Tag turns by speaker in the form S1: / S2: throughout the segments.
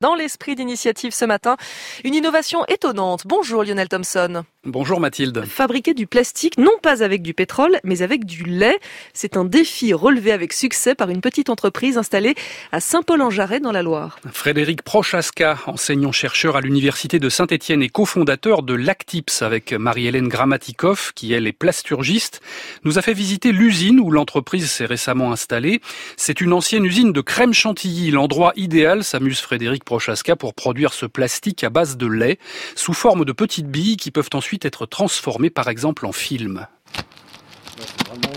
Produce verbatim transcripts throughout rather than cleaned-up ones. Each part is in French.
S1: Dans l'esprit d'initiative ce matin, une innovation étonnante. Bonjour Lionel Thompson.
S2: Bonjour Mathilde.
S1: Fabriquer du plastique, non pas avec du pétrole, mais avec du lait. C'est un défi relevé avec succès par une petite entreprise installée à Saint-Paul-en-Jarret dans la Loire.
S2: Frédéric Prochaska, enseignant-chercheur à l'université de Saint-Étienne et cofondateur de Lactips avec Marie-Hélène Grammatikoff, qui elle est plasturgiste, nous a fait visiter l'usine où l'entreprise s'est récemment installée. C'est une ancienne usine de crème chantilly, l'endroit idéal, s'amuse Frédéric Prochaska, pour produire ce plastique à base de lait, sous forme de petites billes qui peuvent ensuite être transformées par exemple en film.
S3: C'est, vraiment,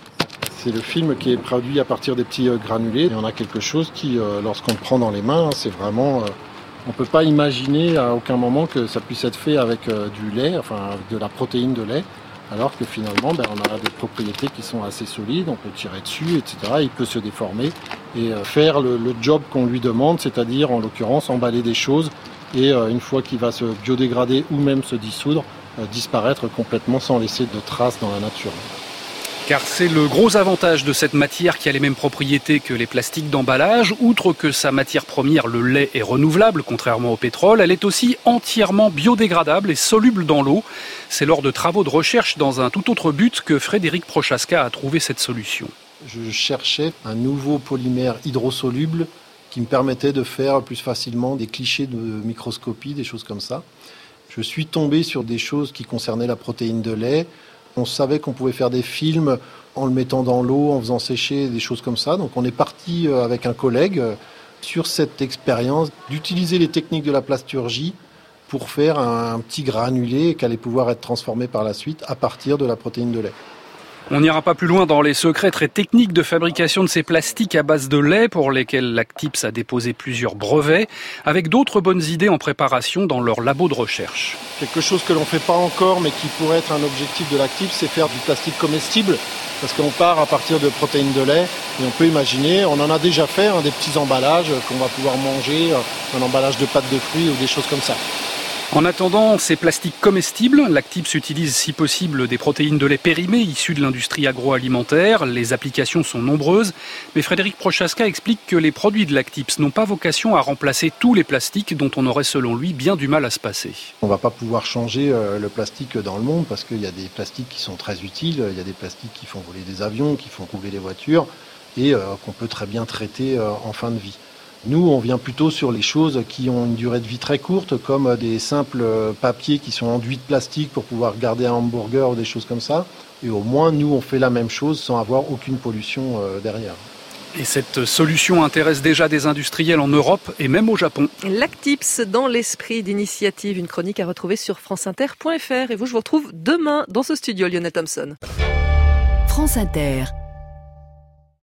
S3: c'est le film qui est produit à partir des petits granulés. Et on a quelque chose qui, lorsqu'on le prend dans les mains, c'est vraiment... On ne peut pas imaginer à aucun moment que ça puisse être fait avec du lait, enfin avec de la protéine de lait, alors que finalement ben, on a des propriétés qui sont assez solides, on peut tirer dessus, et cetera. Il peut se déformer et faire le, le job qu'on lui demande, c'est-à-dire en l'occurrence emballer des choses et une fois qu'il va se biodégrader ou même se dissoudre, disparaître complètement sans laisser de traces dans la nature.
S2: Car c'est le gros avantage de cette matière qui a les mêmes propriétés que les plastiques d'emballage. Outre que sa matière première, le lait, est renouvelable, contrairement au pétrole, elle est aussi entièrement biodégradable et soluble dans l'eau. C'est lors de travaux de recherche dans un tout autre but que Frédéric Prochaska a trouvé cette solution.
S3: Je cherchais un nouveau polymère hydrosoluble qui me permettait de faire plus facilement des clichés de microscopie, des choses comme ça. Je suis tombé sur des choses qui concernaient la protéine de lait. On savait qu'on pouvait faire des films en le mettant dans l'eau, en faisant sécher, des choses comme ça. Donc on est parti avec un collègue sur cette expérience d'utiliser les techniques de la plasturgie pour faire un petit granulé qui allait pouvoir être transformé par la suite à partir de la protéine de lait.
S2: On n'ira pas plus loin dans les secrets très techniques de fabrication de ces plastiques à base de lait pour lesquels Lactips a déposé plusieurs brevets, avec d'autres bonnes idées en préparation dans leur labo de recherche.
S3: Quelque chose que l'on ne fait pas encore mais qui pourrait être un objectif de Lactips, c'est faire du plastique comestible, parce qu'on part à partir de protéines de lait et on peut imaginer, on en a déjà fait, hein, des petits emballages qu'on va pouvoir manger, un emballage de pâtes de fruits ou des choses comme ça.
S2: En attendant ces plastiques comestibles, Lactips utilise si possible des protéines de lait périmées issues de l'industrie agroalimentaire. Les applications sont nombreuses, mais Frédéric Prochaska explique que les produits de Lactips n'ont pas vocation à remplacer tous les plastiques dont on aurait selon lui bien du mal à se passer.
S3: On ne va pas pouvoir changer le plastique dans le monde parce qu'il y a des plastiques qui sont très utiles, il y a des plastiques qui font voler des avions, qui font rouler des voitures et euh, qu'on peut très bien traiter euh, en fin de vie. Nous, on vient plutôt sur les choses qui ont une durée de vie très courte, comme des simples papiers qui sont enduits de plastique pour pouvoir garder un hamburger ou des choses comme ça. Et au moins, nous, on fait la même chose sans avoir aucune pollution derrière.
S2: Et cette solution intéresse déjà des industriels en Europe et même au Japon.
S1: Lactips dans l'esprit d'initiative, une chronique à retrouver sur franceinter point f r. Et vous, je vous retrouve demain dans ce studio, Lionel Thompson.
S4: France Inter.